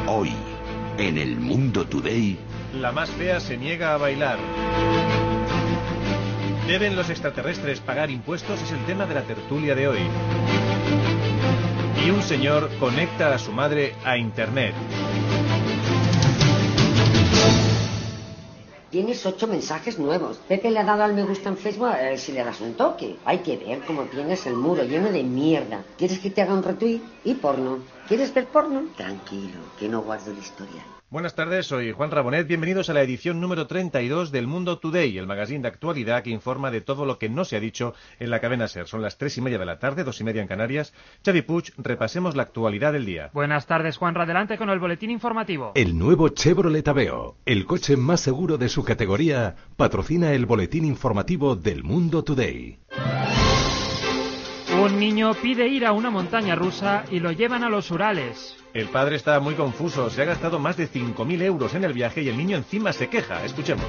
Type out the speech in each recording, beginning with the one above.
Hoy, en El Mundo Today... La más fea se niega a bailar. ¿Deben los extraterrestres pagar impuestos? Es el tema de la tertulia de hoy. Y un señor conecta a su madre a Internet. Tienes 8 mensajes nuevos. Pepe le ha dado al me gusta en Facebook, a ver si le das un toque. Hay que ver cómo tienes el muro lleno de mierda. ¿Quieres que te haga un retweet? Y porno. ¿Quieres ver porno? Tranquilo, que no guardo el historial. Buenas tardes, soy Juan Rabonet. Bienvenidos a la edición número 32 del Mundo Today, el magazine de actualidad que informa de todo lo que no se ha dicho en la cadena SER. Son las 3:30 de la tarde, 2:30 en Canarias. Xavi Puig, repasemos la actualidad del día. Buenas tardes, Juan. Adelante con el boletín informativo. El nuevo Chevrolet Aveo, el coche más seguro de su categoría, patrocina el boletín informativo del Mundo Today. Un niño pide ir a una montaña rusa y lo llevan a los Urales. El padre está muy confuso. Se ha gastado más de 5.000 euros en el viaje y el niño encima se queja. Escuchemos.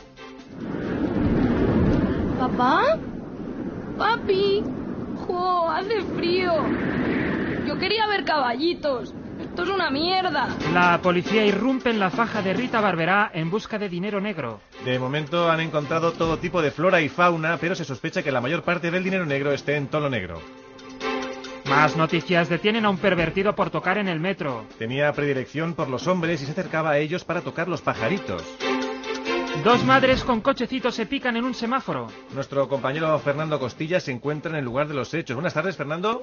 ¿Papá? ¡Papi! ¡Jo! ¡Hace frío! Yo quería ver caballitos. Esto es una mierda. La policía irrumpe en la faja de Rita Barberá en busca de dinero negro. De momento han encontrado todo tipo de flora y fauna, pero se sospecha que la mayor parte del dinero negro esté en tono negro. Más noticias. Detienen a un pervertido por tocar en el metro. Tenía predilección por los hombres y se acercaba a ellos para tocar los pajaritos. 2 madres con cochecitos se pican en un semáforo. Nuestro compañero Fernando Costilla se encuentra en el lugar de los hechos. Buenas tardes, Fernando.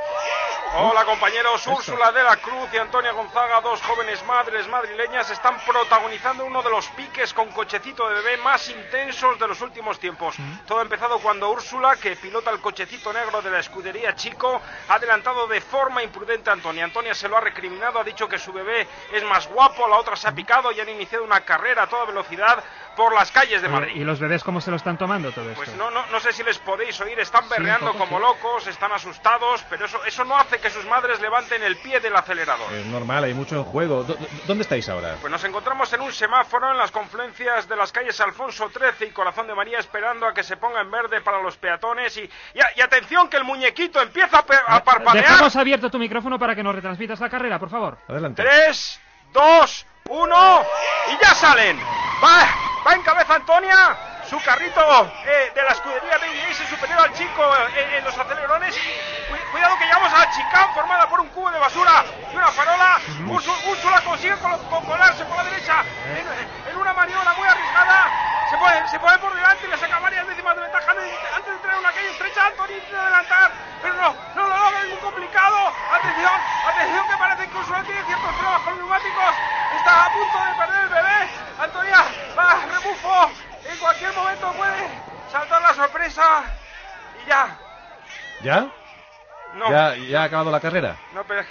Hola compañeros, Úrsula de la Cruz y Antonia Gonzaga, 2 jóvenes madres madrileñas, están protagonizando uno de los piques con cochecito de bebé más intensos de los últimos tiempos. Todo ha empezado cuando Úrsula, que pilota el cochecito negro de la escudería Chico, ha adelantado de forma imprudente a Antonia. Antonia se lo ha recriminado, ha dicho que su bebé es más guapo, la otra se ha picado y han iniciado una carrera a toda velocidad por las calles de Madrid. ¿Y los bebés cómo se lo están tomando todo esto? Pues no sé si les podéis oír, están berreando como locos, están asustados, pero eso no hace que sus madres levanten el pie del acelerador. Es normal, hay mucho en juego. ¿Dónde estáis ahora? Pues nos encontramos en un semáforo en las confluencias de las calles Alfonso XIII y Corazón de María, esperando a que se ponga en verde para los peatones y atención que el muñequito empieza a parpadear. Dejamos abierto tu micrófono para que nos retransmitas la carrera, por favor. Adelante. 3, 2, 1 y ya salen. Va en cabeza Antonia, su carrito de la escudería Baby Ace superior al Chico en los acelerones. Cuidado que llegamos a la chicane formada por un cubo de basura y una farola. Úrsula consigue colarse por la derecha en una maniobra muy arriesgada. Se pone por delante y le saca varias décimas de ventaja antes de entrar en una calle estrecha. Antonio intenta adelantar, pero no lo logra, es muy complicado. Atención que parece que Úrsula tiene ciertos problemas con neumáticos. Está a punto de perder el bebé. Antonia va, rebufo. En cualquier momento puede saltar la sorpresa y ya. ¿Ya? No. ¿Ya ha acabado la carrera? No, pero es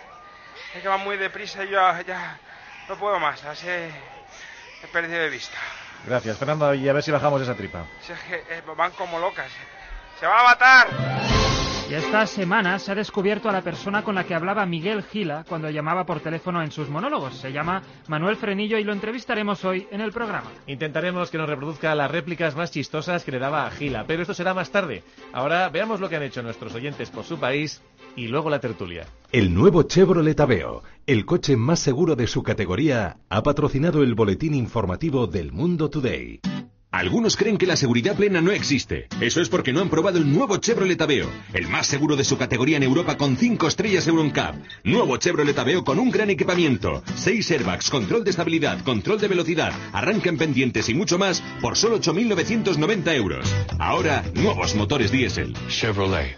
que va muy deprisa y yo ya no puedo más. Así he perdido de vista. Gracias, Fernando, y a ver si bajamos esa tripa. Si es que van como locas. ¡Se va a matar! Y esta semana se ha descubierto a la persona con la que hablaba Miguel Gila cuando llamaba por teléfono en sus monólogos. Se llama Manuel Frenillo y lo entrevistaremos hoy en el programa. Intentaremos que nos reproduzca las réplicas más chistosas que le daba a Gila, pero esto será más tarde. Ahora veamos lo que han hecho nuestros oyentes por su país y luego la tertulia. El nuevo Chevrolet Aveo, el coche más seguro de su categoría, ha patrocinado el boletín informativo del Mundo Today. Algunos creen que la seguridad plena no existe. Eso es porque no han probado el nuevo Chevrolet Aveo, el más seguro de su categoría en Europa con 5 estrellas EuroNCAP. Nuevo Chevrolet Aveo con un gran equipamiento, 6 airbags, control de estabilidad, control de velocidad, arranque en pendientes y mucho más por solo 8.990 euros. Ahora, nuevos motores diésel. Chevrolet.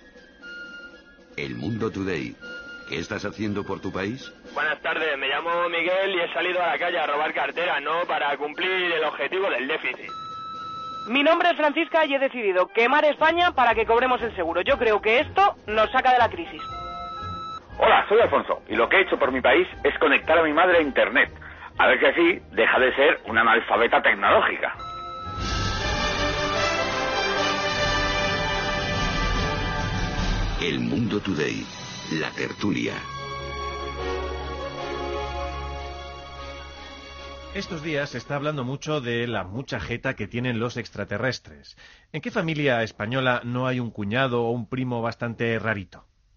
El Mundo Today. ¿Qué estás haciendo por tu país? Buenas tardes, me llamo Miguel y he salido a la calle a robar cartera, no para cumplir el objetivo del déficit. Mi nombre es Francisca y he decidido quemar España para que cobremos el seguro. Yo creo que esto nos saca de la crisis. Hola, soy Alfonso y lo que he hecho por mi país es conectar a mi madre a internet. A ver que así deja de ser una analfabeta tecnológica. El Mundo Today. La tertulia. Estos días se está hablando mucho de la mucha jeta que tienen los extraterrestres. ¿En qué familia española no hay un cuñado o un primo bastante rarito?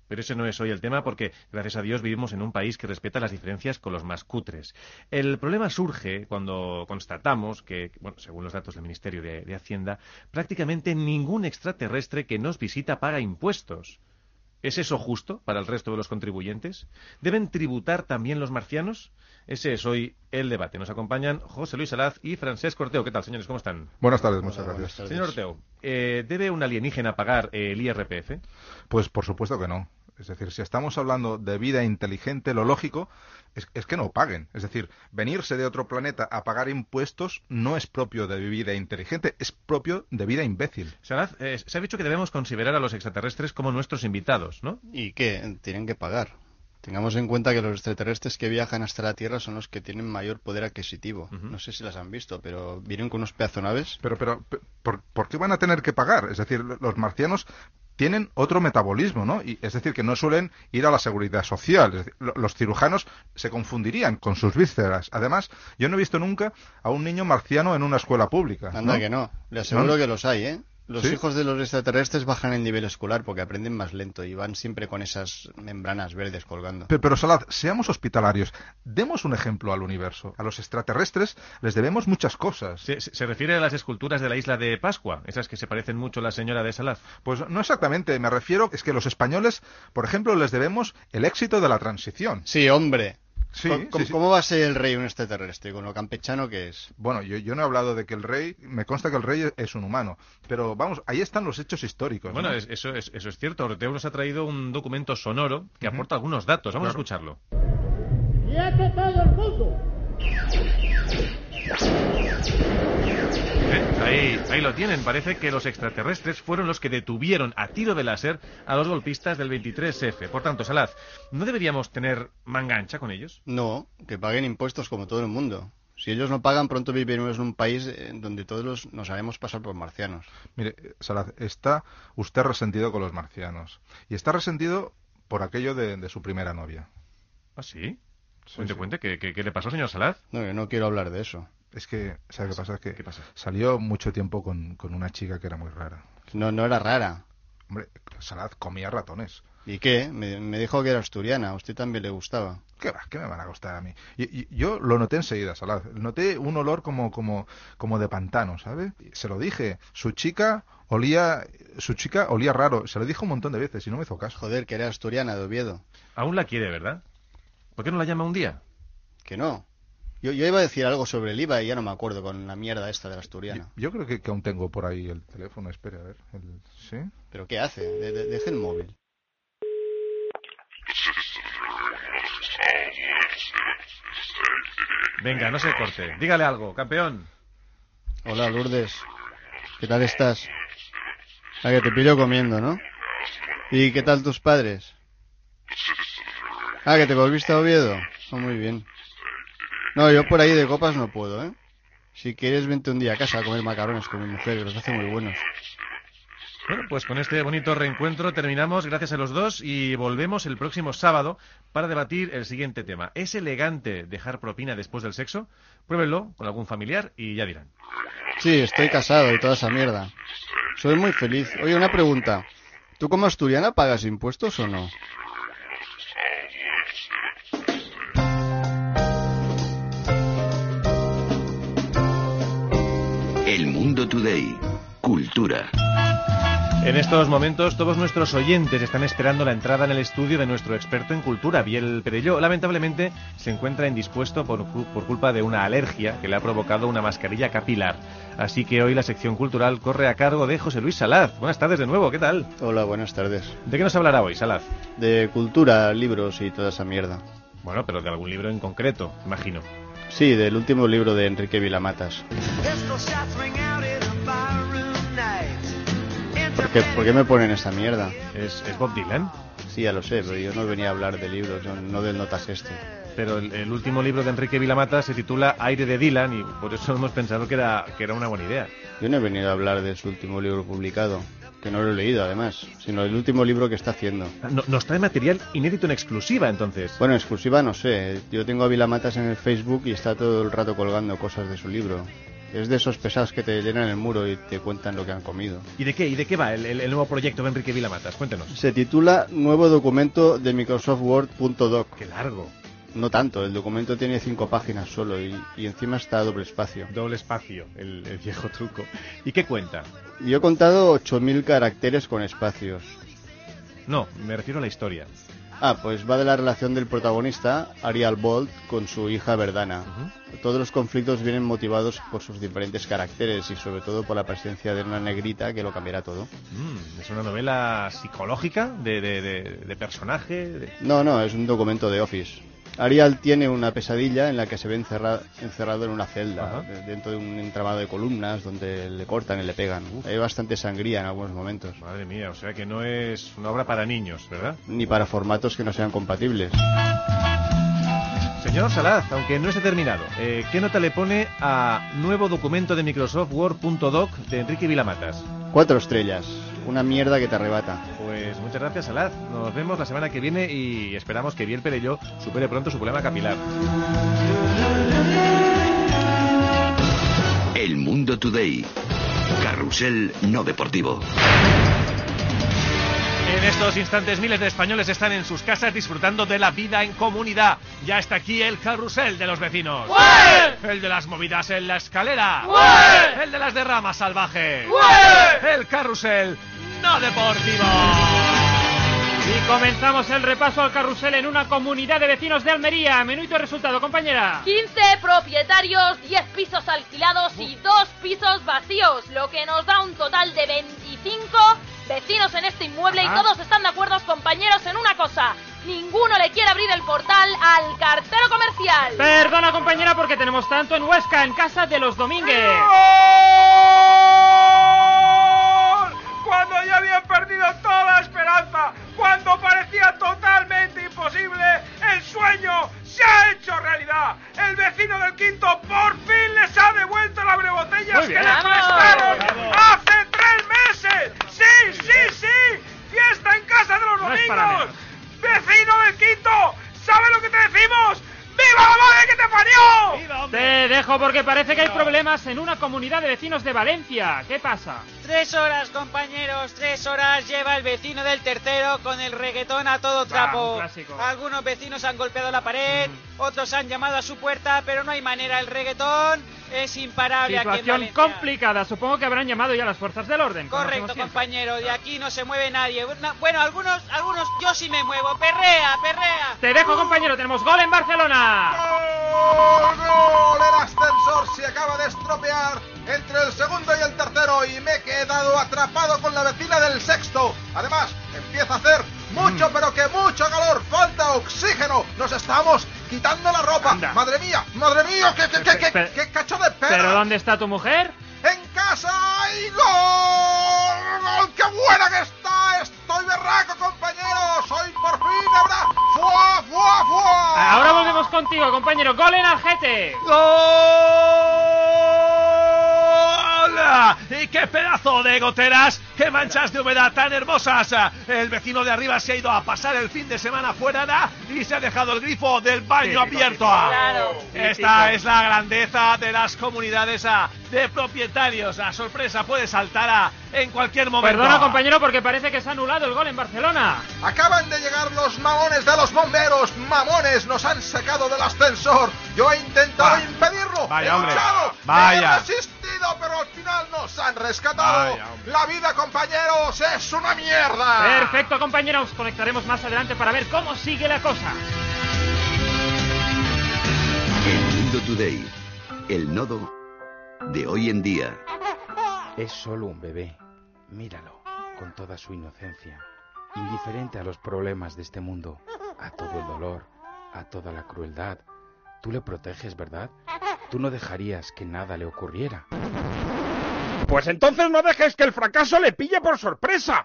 Pero ese no es hoy el tema porque, gracias a Dios, vivimos en un país que respeta las diferencias con los más cutres. El problema surge cuando constatamos que, bueno, según los datos del Ministerio de Hacienda, prácticamente ningún extraterrestre que nos visita paga impuestos. ¿Es eso justo para el resto de los contribuyentes? ¿Deben tributar también los marcianos? Ese es hoy el debate. Nos acompañan José Luis Salaz y Francesc Orteu. ¿Qué tal, señores? ¿Cómo están? Buenas tardes, muchas gracias. Señor Orteu, ¿debe un alienígena pagar el IRPF? Pues por supuesto que no. Es decir, si estamos hablando de vida inteligente, lo lógico es que no paguen. Es decir, venirse de otro planeta a pagar impuestos no es propio de vida inteligente, es propio de vida imbécil. Salaz, se ha dicho que debemos considerar a los extraterrestres como nuestros invitados, ¿no? ¿Y qué? Tienen que pagar. Tengamos en cuenta que los extraterrestres que viajan hasta la Tierra son los que tienen mayor poder adquisitivo. No sé si las han visto, pero vienen con unos pedazonaves. Pero ¿por qué van a tener que pagar? Es decir, los marcianos tienen otro metabolismo, ¿no? Y es decir, que no suelen ir a la seguridad social. Es decir, los cirujanos se confundirían con sus vísceras. Además, yo no he visto nunca a un niño marciano en una escuela pública. Anda que no. Le aseguro que los hay, ¿eh? Los ¿Sí? hijos de los extraterrestres bajan el nivel escolar porque aprenden más lento y van siempre con esas membranas verdes colgando. Pero Salad, seamos hospitalarios. Demos un ejemplo al universo. A los extraterrestres les debemos muchas cosas. ¿Se refiere a las esculturas de la isla de Pascua? Esas que se parecen mucho a la señora de Salaz. Pues no exactamente. Me refiero es que los españoles, por ejemplo, les debemos el éxito de la transición. Sí, hombre. Sí, ¿Cómo va a ser el rey un extraterrestre, con lo campechano que es? Bueno, yo no he hablado de que el rey, me consta que el rey es un humano, pero vamos, ahí están los hechos históricos. Bueno, ¿no? eso es cierto. Orteu nos ha traído un documento sonoro que aporta algunos datos. Vamos a escucharlo. ¡Quieto todo el mundo! Ahí lo tienen. Parece que los extraterrestres fueron los que detuvieron a tiro de láser a los golpistas del 23F. Por tanto, Salaz, ¿no deberíamos tener manga ancha con ellos? No, que paguen impuestos como todo el mundo. Si ellos no pagan, pronto viviremos en un país donde todos nos haremos pasar por marcianos. Mire, Salaz, está usted resentido con los marcianos. Y está resentido por aquello de su primera novia. ¿Ah, sí? Sí. Cuente. ¿Qué le pasó, señor Salaz? No, yo no quiero hablar de eso. Es que, ¿sabe qué pasa? Es que ¿Qué pasa? salió mucho tiempo con una chica que era muy rara. No era rara. Hombre, Salaz comía ratones. ¿Y qué? Me dijo que era asturiana. A usted también le gustaba. ¿Qué va? ¿Qué me van a gustar a mí? Yo lo noté enseguida, Salaz. Noté un olor como de pantano, ¿sabe? Se lo dije. Su chica olía raro. Se lo dijo un montón de veces y no me hizo caso. Joder, que era asturiana de Oviedo. Aún la quiere, ¿verdad? ¿Por qué no la llama un día? Que no. Yo iba a decir algo sobre el IVA y ya no me acuerdo con la mierda esta de la asturiana. Yo creo que aún tengo por ahí el teléfono. Espere, a ver. ¿Sí? ¿Pero qué hace? Deje el móvil. Venga, no se corte. Dígale algo, campeón. Hola, Lourdes. ¿Qué tal estás? Ah, que te pillo comiendo, ¿no? ¿Y qué tal tus padres? Ah, que te volviste a Oviedo. Oh, muy bien. No, yo por ahí de copas no puedo, ¿eh? Si quieres, vente un día a casa a comer macarrones con mi mujer, que los hace muy buenos. Bueno, pues con este bonito reencuentro terminamos, gracias a los dos, y volvemos el próximo sábado para debatir el siguiente tema. ¿Es elegante dejar propina después del sexo? Pruébenlo con algún familiar y ya dirán. Sí, estoy casado y toda esa mierda. Soy muy feliz. Oye, una pregunta. ¿Tú como asturiana pagas impuestos o no? El Mundo Today. Cultura. En estos momentos todos nuestros oyentes están esperando la entrada en el estudio de nuestro experto en cultura, Biel Perelló. Lamentablemente se encuentra indispuesto por culpa de una alergia que le ha provocado una mascarilla capilar. Así que hoy la sección cultural corre a cargo de José Luis Salaz. Buenas tardes de nuevo, ¿qué tal? Hola, buenas tardes. ¿De qué nos hablará hoy, Salaz? De cultura, libros y toda esa mierda. Bueno, pero de algún libro en concreto, imagino. Sí, del último libro de Enrique Vilamatas. ¿Por qué me ponen esa mierda? ¿Es Bob Dylan? Sí, ya lo sé, pero yo no venía a hablar de libros, no del Notas este. Pero el último libro de Enrique Vilamatas se titula Aire de Dylan y por eso hemos pensado que era una buena idea. Yo no he venido a hablar de su último libro publicado, que no lo he leído además, sino del último libro que está haciendo. Nos trae material inédito en exclusiva, entonces. Bueno, en exclusiva no sé. Yo tengo a Vilamatas en el Facebook y está todo el rato colgando cosas de su libro. Es de esos pesados que te llenan el muro y te cuentan lo que han comido. ¿Y de qué va el nuevo proyecto de Enrique Vilamatas? Cuéntenos. Se titula Nuevo documento de Microsoft Word.doc. ¡Qué largo! No tanto, el documento tiene 5 páginas solo y encima está a doble espacio. Doble espacio, el viejo truco. ¿Y qué cuenta? Yo he contado 8.000 caracteres con espacios. No, me refiero a la historia. Pues va de la relación del protagonista, Ariel Bolt, con su hija Verdana. Todos los conflictos vienen motivados por sus diferentes caracteres y sobre todo por la presencia de una negrita que lo cambiará todo. ¿Es una novela psicológica de personaje? No, es un documento de Office. Ariel tiene una pesadilla en la que se ve encerrado en una celda, dentro de un entramado de columnas donde le cortan y le pegan. Hay bastante sangría en algunos momentos. Madre mía, o sea que no es una obra para niños, ¿verdad? Ni para formatos que no sean compatibles. Señor Salaz, aunque no esté terminado, ¿qué nota le pone a nuevo documento de Microsoft Word.doc de Enrique Vilamatas? 4 estrellas. Una mierda que te arrebata. Pues muchas gracias, Salaz. Nos vemos la semana que viene y esperamos que Biel Perelló supere pronto su problema capilar. El Mundo Today. Carrusel no deportivo. En estos instantes miles de españoles están en sus casas disfrutando de la vida en comunidad. Ya está aquí el carrusel de los vecinos. ¡Ué! El de las movidas en la escalera. ¡Ué! El de las derramas salvajes. ¡Ué! El carrusel no deportivo. Y comenzamos el repaso al carrusel en una comunidad de vecinos de Almería. Menú y resultado, compañera. 15 propietarios, 10 pisos alquilados y 2 pisos vacíos, lo que nos da un total de 25 vecinos en este inmueble. Y todos están de acuerdo, compañeros, en una cosa: ninguno le quiere abrir el portal al cartero comercial. Perdona, compañera, porque tenemos tanto en Huesca, en casa de los Domínguez. Cuando ya habían perdido toda la esperanza, cuando parecía totalmente imposible, el sueño se ha hecho realidad. El vecino del quinto por fin les ha devuelto las abrebotellas que les prestaron hace 3 meses. ¡Sí! ¡Fiesta en casa de los domingos! ¡Vecino del quinto! ¿Sabes lo que te decimos? ¡Viva la madre que te parió! Te dejo porque parece que hay problemas en una comunidad de vecinos de Valencia. ¿Qué pasa? 3 horas, compañeros, 3 horas lleva el vecino del tercero con el reggaetón a todo trapo. Algunos vecinos han golpeado la pared, otros han llamado a su puerta, pero no hay manera. El reggaetón es imparable aquí en Situación Valencia. complicada. Supongo que habrán llamado ya a las fuerzas del orden. Correcto, compañero. De aquí no se mueve nadie. Bueno, algunos yo sí me muevo. Perrea. Te dejo, compañero. Tenemos gol en Barcelona. ¡Gol! El ascensor se acaba de estropear entre el segundo y el tercero y me he quedado atrapado con la vecina del sexto. Además, empieza a hacer mucho, pero que mucho calor. Falta oxígeno. Nos estamos quitando la ropa. Anda. Madre mía, qué cacho de perra. ¿Pero dónde está tu mujer? En casa. ¡Y gol! ¡Qué buena que está! Estoy berraco, compañeros. Hoy por fin habrá ¡Fua! Ahora volvemos contigo, compañero. Gol en Algete. ¡Hola! ¡Y qué pedazo de goteras! ¡Qué manchas de humedad tan hermosas! El vecino de arriba se ha ido a pasar el fin de semana fuera y se ha dejado el grifo del baño abierto. Claro. Esta es la grandeza de las comunidades de propietarios. La sorpresa puede saltar en cualquier momento. Perdona, compañero, porque parece que se ha anulado el gol en Barcelona. Acaban de llegar los mamones de los bomberos. Mamones, nos han sacado del ascensor. Yo he intentado impedirlo. Vaya, he hombre. luchado, Vaya. he resistido, pero al final nos han rescatado. La vida, compañeros, es una mierda. Perfecto, compañeros. Conectaremos más adelante para ver cómo sigue la cosa. El Mundo Today. El nodo de hoy en día. Es solo un bebé. Míralo, con toda su inocencia, indiferente a los problemas de este mundo, a todo el dolor, a toda la crueldad. Tú le proteges, ¿verdad? Tú no dejarías que nada le ocurriera. Pues entonces no dejes que el fracaso le pille por sorpresa.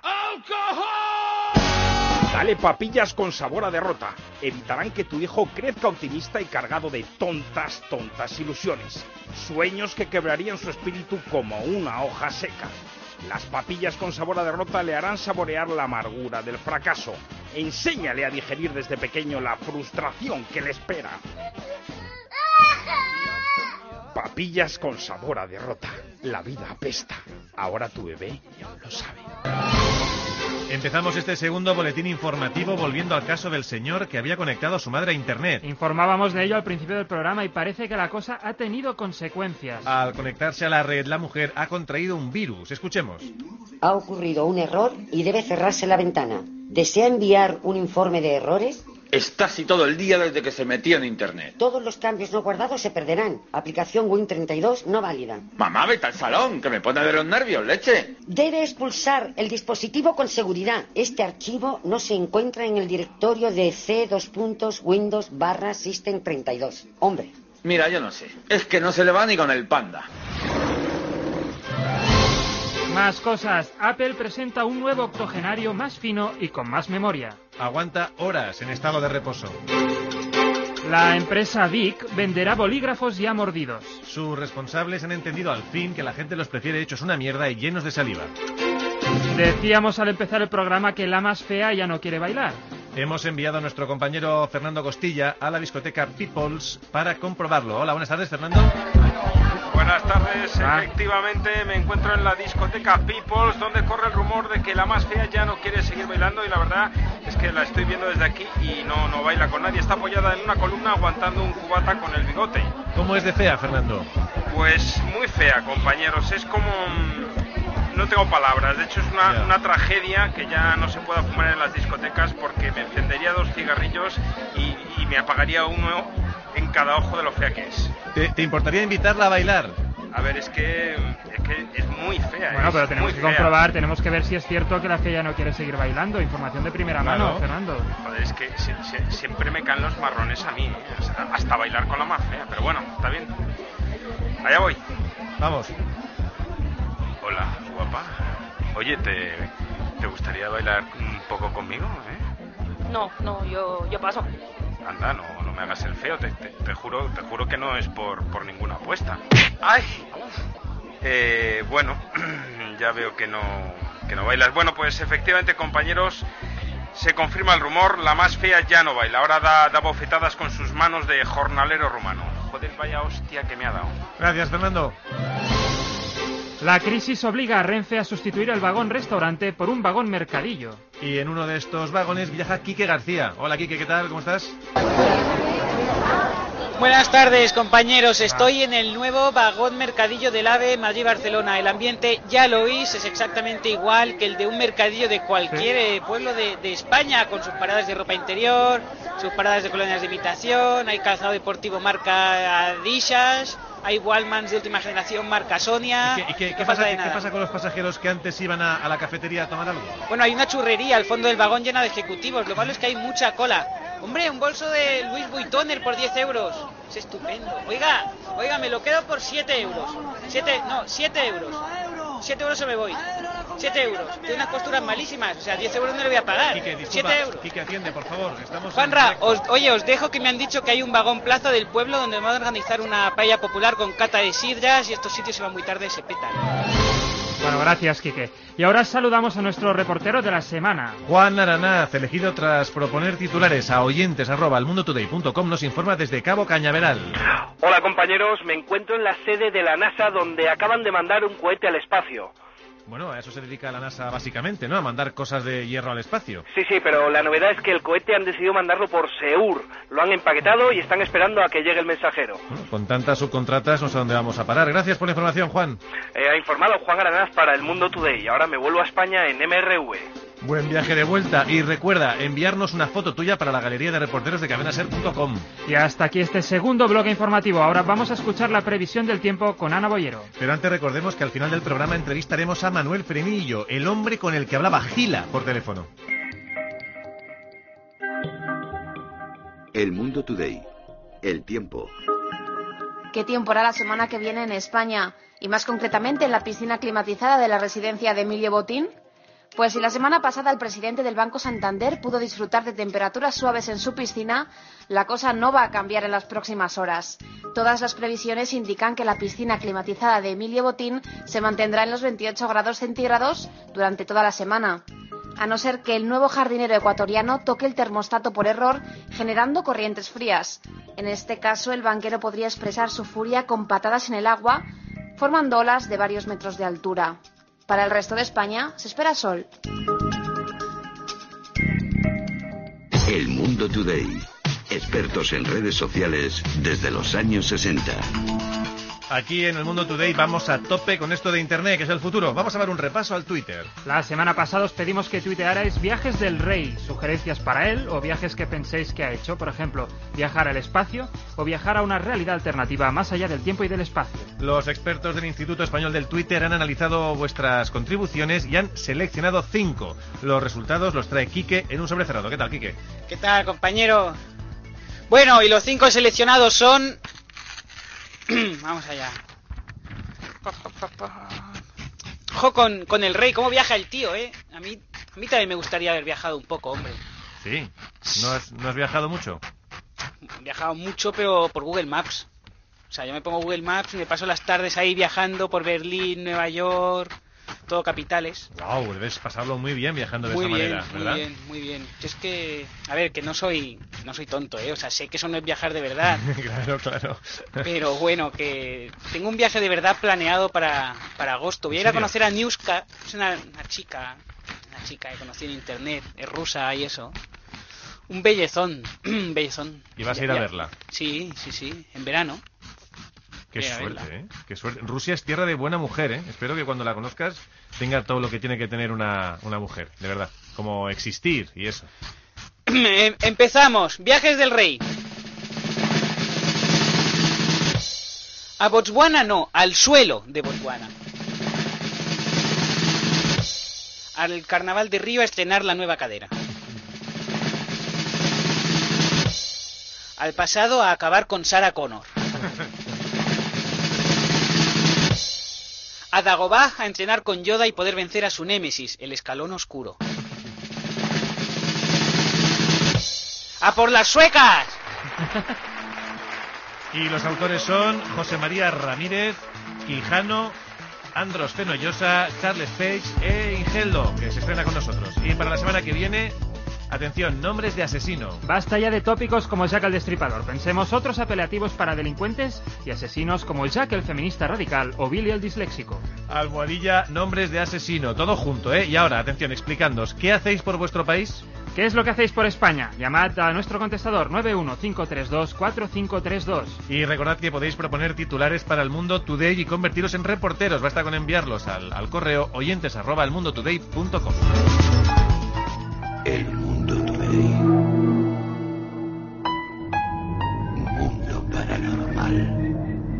Dale papillas con sabor a derrota. Evitarán que tu hijo crezca optimista y cargado de tontas ilusiones. Sueños que quebrarían su espíritu como una hoja seca. Las papillas con sabor a derrota le harán saborear la amargura del fracaso. Enséñale a digerir desde pequeño la frustración que le espera. pillas con sabor a derrota. La vida apesta. Ahora tu bebé lo sabe. Empezamos este segundo boletín informativo volviendo al caso del señor que había conectado a su madre a Internet. Informábamos de ello al principio del programa y parece que la cosa ha tenido consecuencias. Al conectarse a la red, la mujer ha contraído un virus. Escuchemos. Ha ocurrido un error y debe cerrarse la ventana. ¿Desea enviar un informe de errores? Está así todo el día desde que se metió en Internet. Todos los cambios no guardados se perderán. Aplicación Win32 no válida. Mamá, vete al salón, que me pone de los nervios, leche. Debe expulsar el dispositivo con seguridad. Este archivo no se encuentra en el directorio de C:2.Windows/System32. Hombre. Mira, yo no sé. Es que no se le va ni con el Panda. Más cosas. Apple presenta un nuevo octogenario más fino y con más memoria. Aguanta horas en estado de reposo. La empresa Bic venderá bolígrafos ya mordidos. Sus responsables han entendido al fin que la gente los prefiere hechos una mierda y llenos de saliva. Decíamos al empezar el programa que la más fea ya no quiere bailar. Hemos enviado a nuestro compañero Fernando Costilla a la discoteca People's para comprobarlo. Hola, buenas tardes, Fernando. Buenas tardes, efectivamente me encuentro en la discoteca People's, donde corre el rumor de que la más fea ya no quiere seguir bailando, y la verdad es que la estoy viendo desde aquí y no baila con nadie. Está apoyada en una columna aguantando un cubata con el bigote. ¿Cómo es de fea, Fernando? Pues muy fea, compañeros, es como... No tengo palabras, de hecho es una tragedia que ya no se pueda fumar en las discotecas, porque me encendería 2 cigarrillos y me apagaría uno en cada ojo de lo fea que es. ¿Te importaría invitarla a bailar? A ver, es que es muy fea. Bueno, pero tenemos que comprobar, tenemos que ver si es cierto que la fea ya no quiere seguir bailando. Información de primera mano, Fernando. Joder, es que siempre me caen los marrones a mí, hasta bailar con la más fea, pero bueno, está bien. Allá voy. Vamos. Hola, guapa. Oye, ¿te gustaría bailar un poco conmigo, No, yo paso. Anda, no me hagas el feo, te juro que no es por ninguna apuesta. ¡Ay! Bueno, ya veo que no bailas. Bueno, pues efectivamente, compañeros, se confirma el rumor, la más fea ya no baila. Ahora da bofetadas con sus manos de jornalero rumano. Joder, vaya hostia que me ha dado. Gracias, Fernando. La crisis obliga a Renfe a sustituir el vagón restaurante por un vagón mercadillo. Y en uno de estos vagones viaja Quique García. Hola, Quique, ¿qué tal? ¿Cómo estás? Buenas tardes, compañeros. Estoy en el nuevo vagón mercadillo del AVE Madrid-Barcelona. El ambiente, ya lo oís, es exactamente igual que el de un mercadillo de cualquier pueblo de España, con sus paradas de ropa interior, sus paradas de colonias de imitación, hay calzado deportivo marca Adidas, hay Wallmans de última generación marca Sonia. ¿Qué pasa con los pasajeros que antes iban a la cafetería a tomar algo? Bueno, hay una churrería al fondo del vagón llena de ejecutivos. Lo malo es que hay mucha cola. Hombre, un bolso de Louis Vuitton por 10 euros. Es estupendo. Oiga, me lo quedo por 7 euros. 7 euros. 7 euros o me voy. 7 euros. Tiene unas costuras malísimas. O sea, 10 euros no le voy a pagar. Quique, disculpa, 7 euros. Quique, atiende, por favor. Juanra, os dejo que me han dicho que hay un vagón plaza del pueblo donde van a organizar una paella popular con cata de sidras, y estos sitios se van muy tarde y se petan. Bueno, gracias, Quique. Y ahora saludamos a nuestro reportero de la semana. Juan Aranaz, elegido tras proponer titulares a oyentes@elmundotoday.com, nos informa desde Cabo Cañaveral. Hola, compañeros, me encuentro en la sede de la NASA, donde acaban de mandar un cohete al espacio. Bueno, a eso se dedica la NASA básicamente, ¿no? A mandar cosas de hierro al espacio. Sí, pero la novedad es que el cohete han decidido mandarlo por Seur. Lo han empaquetado y están esperando a que llegue el mensajero. Bueno, con tantas subcontratas no sé dónde vamos a parar. Gracias por la información, Juan. Ha informado Juan Aranaz para El Mundo Today. Ahora me vuelvo a España en MRV. Buen viaje de vuelta y recuerda enviarnos una foto tuya para la galería de reporteros de cadenaser.com. Y hasta aquí este segundo bloque informativo. Ahora vamos a escuchar la previsión del tiempo con Ana Boyero. Pero antes recordemos que al final del programa entrevistaremos a Manuel Frenillo, el hombre con el que hablaba Gila por teléfono. El Mundo Today. El tiempo. ¿Qué tiempo hará la semana que viene en España? Y más concretamente en la piscina climatizada de la residencia de Emilio Botín. Pues si la semana pasada el presidente del Banco Santander pudo disfrutar de temperaturas suaves en su piscina, la cosa no va a cambiar en las próximas horas. Todas las previsiones indican que la piscina climatizada de Emilio Botín se mantendrá en los 28 grados centígrados durante toda la semana. a no ser que el nuevo jardinero ecuatoriano toque el termostato por error, generando corrientes frías. En este caso, el banquero podría expresar su furia con patadas en el agua, formando olas de varios metros de altura. Para el resto de España, se espera sol. El Mundo Today. Expertos en redes sociales desde los años 60. Aquí en el Mundo Today vamos a tope con esto de Internet, que es el futuro. Vamos a dar un repaso al Twitter. La semana pasada os pedimos que tuitearais viajes del rey, sugerencias para él o viajes que penséis que ha hecho. Por ejemplo, viajar al espacio o viajar a una realidad alternativa más allá del tiempo y del espacio. Los expertos del Instituto Español del Twitter han analizado vuestras contribuciones y han seleccionado 5. Los resultados los trae Quique en un sobre cerrado. ¿Qué tal, Quique? ¿Qué tal, compañero? Bueno, y los 5 seleccionados son... Vamos allá. Ojo con el rey, cómo viaja el tío, ¿eh? A mí también me gustaría haber viajado un poco, hombre. Sí, ¿no has viajado mucho? He viajado mucho, pero por Google Maps. O sea, yo me pongo Google Maps y me paso las tardes ahí viajando por Berlín, Nueva York, todo capitales. Wow, debes pasarlo muy bien viajando de esa manera, ¿verdad? Muy bien. Es que, a ver, que no soy tonto, ¿eh? O sea, sé que eso no es viajar de verdad. Claro. Pero bueno, que tengo un viaje de verdad planeado para agosto. Voy a ir a conocer a Niuska. Es una chica que conocí en internet, es rusa y eso. Un bellezón. ¿Y vas a ir a verla? Sí, en verano. Qué suerte, ¿eh? Qué suerte. Rusia es tierra de buena mujer, ¿eh? Espero que cuando la conozcas tenga todo lo que tiene que tener una mujer, de verdad. Como existir y eso. Empezamos. Viajes del rey. A Botswana no, al suelo de Botswana. Al Carnaval de Río a estrenar la nueva cadera. Al pasado a acabar con Sarah Connor. A Dagobah a entrenar con Yoda y poder vencer a su némesis, el escalón oscuro. ¡A por las suecas! Y los autores son José María Ramírez, Quijano, Andros Fenollosa, Charles Page e Ingeldo, que se estrena con nosotros. Y para la semana que viene, atención, nombres de asesino. Basta ya de tópicos como Jack el Destripador. Pensemos otros apelativos para delincuentes y asesinos como Jack el feminista radical o Billy el disléxico. Almohadilla, nombres de asesino, todo junto, ¿eh? Y ahora, atención, explicándoos, ¿qué hacéis por vuestro país? ¿Qué es lo que hacéis por España? Llamad a nuestro contestador 915324532. Y recordad que podéis proponer titulares para El Mundo Today y convertiros en reporteros. Basta con enviarlos al correo oyentes@elmundotoday.com. El Mundo Today. Mundo paranormal.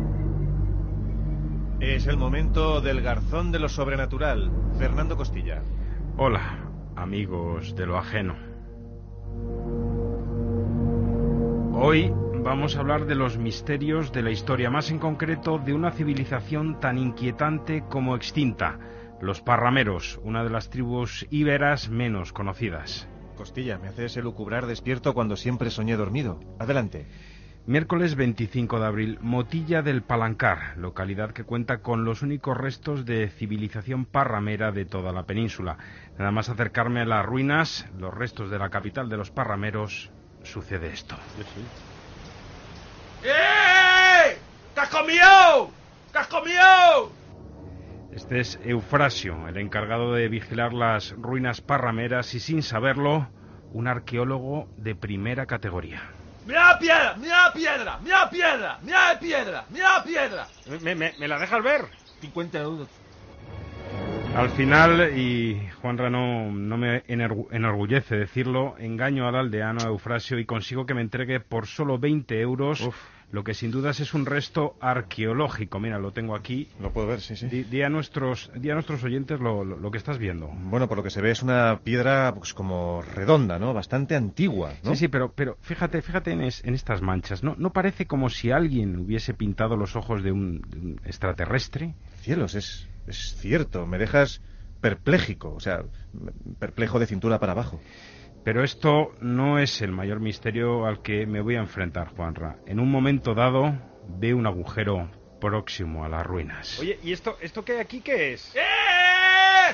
Es el momento del garzón de lo sobrenatural. Fernando Costilla. Hola, amigos de lo ajeno. Hoy vamos a hablar de los misterios de la historia, más en concreto de una civilización tan inquietante como extinta, los parrameros, una de las tribus íberas menos conocidas. Costilla, me haces elucubrar despierto cuando siempre soñé dormido. Adelante. Miércoles 25 de abril, Motilla del Palancar, localidad que cuenta con los únicos restos de civilización parramera de toda la península. Nada más acercarme a las ruinas, los restos de la capital de los parrameros, sucede esto. ¡Eh! ¿Qué has comido? ¿Qué has comido? Este es Eufrasio, el encargado de vigilar las ruinas parrameras y, sin saberlo, un arqueólogo de primera categoría. ¡Mira piedra! ¡Mira piedra! ¡Mira piedra! ¡Mira piedra! ¡Mira piedra! ¿Me la dejas ver? 50 euros. Al final, y Juanra no me enorgullece decirlo, engaño al aldeano Eufrasio y consigo que me entregue por solo 20 euros. Uf. Lo que sin dudas es un resto arqueológico. Mira, lo tengo aquí. Lo puedo ver, sí. Di a nuestros oyentes lo que estás viendo. Bueno, por lo que se ve es una piedra pues como redonda, ¿no? Bastante antigua, ¿no? Sí, pero fíjate en estas manchas. ¿No parece como si alguien hubiese pintado los ojos de un extraterrestre? Cielos, es cierto. Me dejas perpléjico, o sea, perplejo de cintura para abajo. Pero esto no es el mayor misterio al que me voy a enfrentar, Juanra. En un momento dado, veo un agujero próximo a las ruinas. Oye, ¿y esto que hay aquí qué es?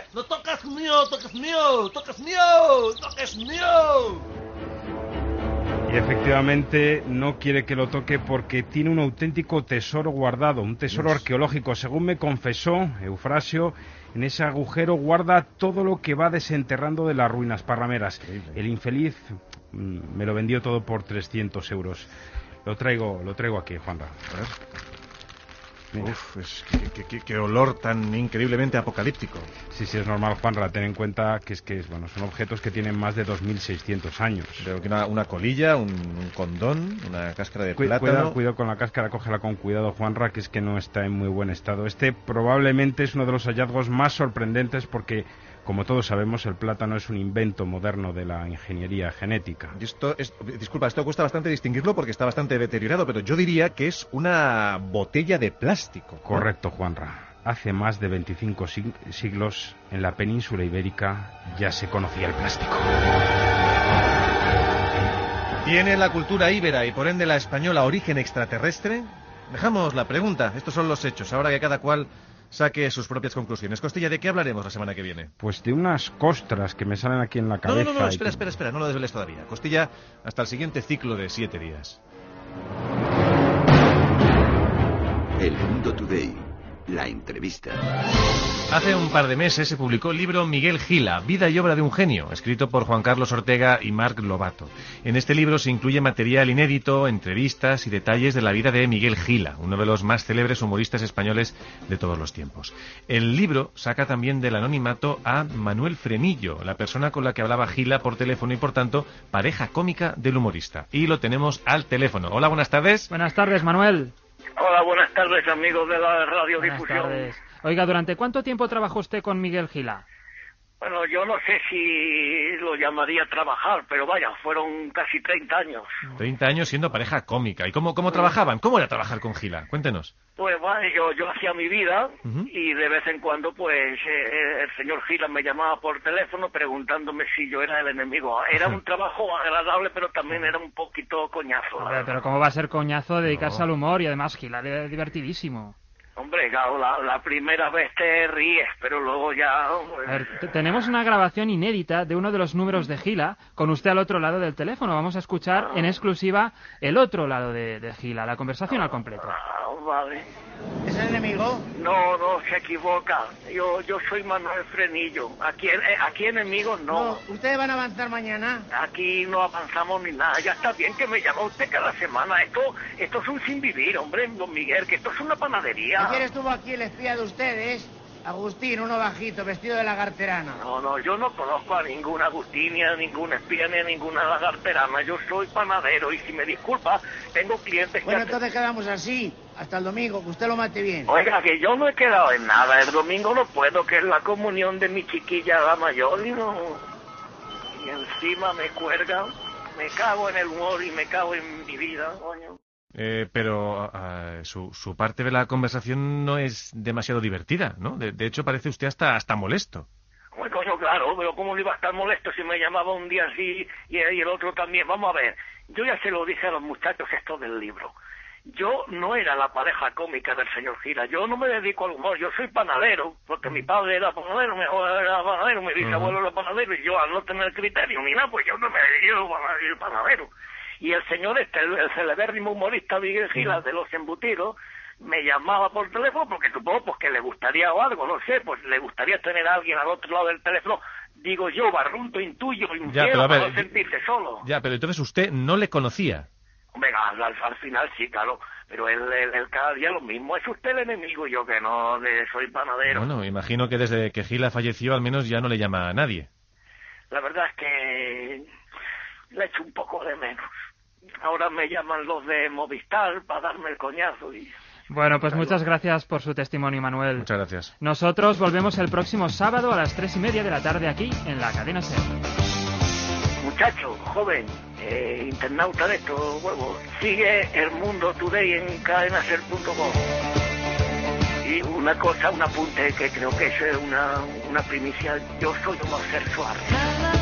¡No toques mío, toques mío, toques mío, toques mío! Y efectivamente no quiere que lo toque porque tiene un auténtico tesoro guardado, un tesoro arqueológico. Según me confesó Eufrasio, en ese agujero guarda todo lo que va desenterrando de las ruinas parrameras. El infeliz me lo vendió todo por 300 euros. Lo traigo aquí, Juanra. A ver. Uf, qué olor tan increíblemente apocalíptico. Sí, es normal, Juanra. Ten en cuenta que son objetos que tienen más de 2.600 años. Creo que una colilla, un condón, una cáscara de plátano. Cuidado con la cáscara, cógela con cuidado, Juanra, que es que no está en muy buen estado. Este probablemente es uno de los hallazgos más sorprendentes porque, como todos sabemos, el plátano es un invento moderno de la ingeniería genética. Disculpa, esto cuesta bastante distinguirlo porque está bastante deteriorado, pero yo diría que es una botella de plástico, ¿no? Correcto, Juanra. Hace más de 25 siglos, en la península ibérica, ya se conocía el plástico. ¿Tiene la cultura íbera y por ende la española origen extraterrestre? Dejamos la pregunta, estos son los hechos, ahora que cada cual saque sus propias conclusiones. Costilla, ¿de qué hablaremos la semana que viene? Pues de unas costras que me salen aquí en la cabeza. No, espera, no lo desveles todavía. Costilla, hasta el siguiente ciclo de 7 días. El Mundo Today, la entrevista. Hace un par de meses se publicó el libro Miguel Gila, Vida y obra de un genio, escrito por Juan Carlos Ortega y Marc Lobato. En este libro se incluye material inédito, entrevistas y detalles de la vida de Miguel Gila, uno de los más célebres humoristas españoles de todos los tiempos. El libro saca también del anonimato a Manuel Frenillo, la persona con la que hablaba Gila por teléfono y, por tanto, pareja cómica del humorista. Y lo tenemos al teléfono. Hola, buenas tardes. Buenas tardes, Manuel. Hola, buenas tardes, amigos de la radiodifusión. Buenas tardes. Oiga, ¿durante cuánto tiempo trabajó usted con Miguel Gila? Bueno, yo no sé si lo llamaría trabajar, pero vaya, fueron casi 30 años. 30 años siendo pareja cómica. ¿Y cómo trabajaban? ¿Cómo era trabajar con Gila? Cuéntenos. Pues vale, yo hacía mi vida y de vez en cuando pues el señor Gila me llamaba por teléfono preguntándome si yo era el enemigo. Era un trabajo agradable, pero también era un poquito coñazo. Pero ¿cómo va a ser coñazo dedicarse al humor? Y además Gila era divertidísimo. Hombre, claro, la primera vez te ríes, pero luego ya... A ver, tenemos una grabación inédita de uno de los números de Gila con usted al otro lado del teléfono. Vamos a escuchar en exclusiva el otro lado de Gila, la conversación al completo. Vale. ¿Es el enemigo? No, se equivoca. Yo soy Manuel Frenillo. Aquí enemigos no. ¿Ustedes van a avanzar mañana? Aquí no avanzamos ni nada. Ya está bien que me llama usted cada semana. Esto es un sinvivir, hombre, don Miguel, que esto es una panadería. Ayer estuvo aquí el espía de ustedes, Agustín, uno bajito, vestido de lagarterana. No, yo no conozco a ningún Agustín, ni a ningún espía, ni a ninguna lagarterana. Yo soy panadero y si me disculpa, tengo clientes Bueno, entonces quedamos así, hasta el domingo, que usted lo mate bien. Oiga, que yo no he quedado en nada. El domingo no puedo, que es la comunión de mi chiquilla, la mayor, y encima me cuelgan. Me cago en el humor y me cago en mi vida, coño. Pero su parte de la conversación no es demasiado divertida, ¿no? De hecho, parece usted hasta molesto. Bueno, coño, claro, pero ¿cómo le iba a estar molesto si me llamaba un día así y el otro también? Vamos a ver, yo ya se lo dije a los muchachos esto del libro. Yo no era la pareja cómica del señor Gila, yo no me dedico al humor, yo soy panadero, porque mi padre era panadero, mi abuelo era panadero, mi bisabuelo era panadero, y yo al no tener criterio ni nada, pues yo no me dedico a panadero. Y el señor el celebérrimo humorista Miguel Gila de Los Embutidos me llamaba por teléfono porque supongo pues que le gustaría o algo, no sé, pues le gustaría tener a alguien al otro lado del teléfono, digo yo, barrunto, intuyo, infiel, para no sentirse solo. Ya, pero entonces usted no le conocía. Venga, al final sí, claro, pero él cada día lo mismo, es usted el enemigo y yo que no, soy panadero. Bueno, imagino que desde que Gila falleció al menos ya no le llama a nadie. La verdad es que le echo un poco de menos. Ahora me llaman los de Movistar para darme el coñazo y... Bueno, pues muchas gracias por su testimonio, Manuel. Muchas gracias. Nosotros volvemos el próximo sábado a las 3:30 de la tarde aquí en la cadena SER. Muchacho, joven, internauta de estos huevos, sigue El Mundo Today en cadenaser.com. Y una cosa, un apunte que creo que es una primicia, yo soy homosexual.